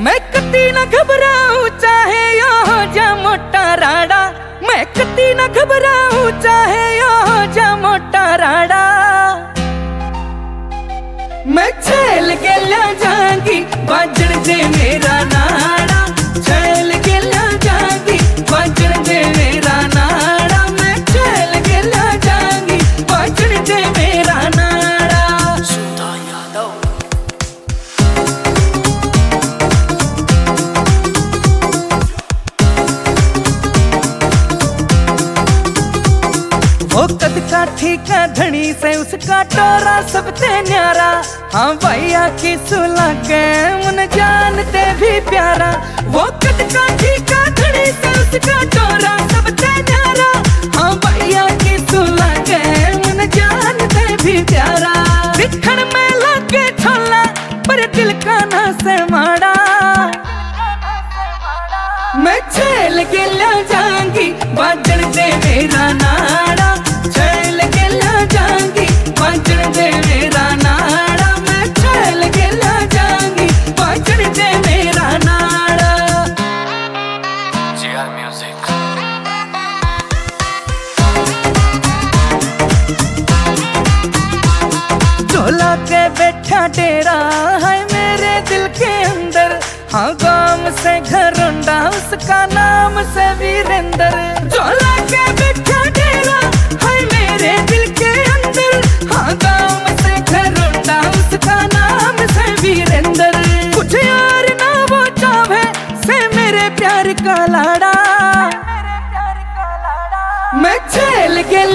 मैं कती ना घबराऊं चाहे यो हो जा मोटा राड़ा, मैं कती ना घबराऊं चाहे यो हो जा मोटा राड़ा। मैं छेल के ला जाऊंगी बाजन दे मेरा नाड़ा, छेल के ला जाऊंगी बाजन दे मेरा नाड़ा, मैं छेल के ला जाऊंगी बाजन दे मेरा नाड़ा। सुधा यादव वो कद का ठीका धनी से उसका टोरा सबसे न्यारा। हाँ भैया की सुला के मन जानते भी प्यारा। वो कद का ठीका धनी से उसका टोरा सबसे न्यारा। हाँ भैया की सुला के मन जानते भी प्यारा। दिखण में लगे छोला पर दिल का ना से माड़ा। मैं छेल के ला जाऊंगी बाजन दे मेरा नाड़ा, छेल के ला जाऊंगी बाजन दे मेरा नाड़ा, मैं छेल के ला जाऊंगी बाजन दे मेरा नाड़ा। JR Music। झोला के बैठा डेरा है मेरे दिल के अंदर। हाँ गांव से घरोंडा उसका नाम से वीरेंद्र। झोला के बैठा डेरा है मेरे दिल के अंदर। हाँ गांव से घरोंडा उसका नाम से वीरेंद्र। कुछ यार ना वो चाहे से मेरे प्यार का लाड़ा। मैं छेल के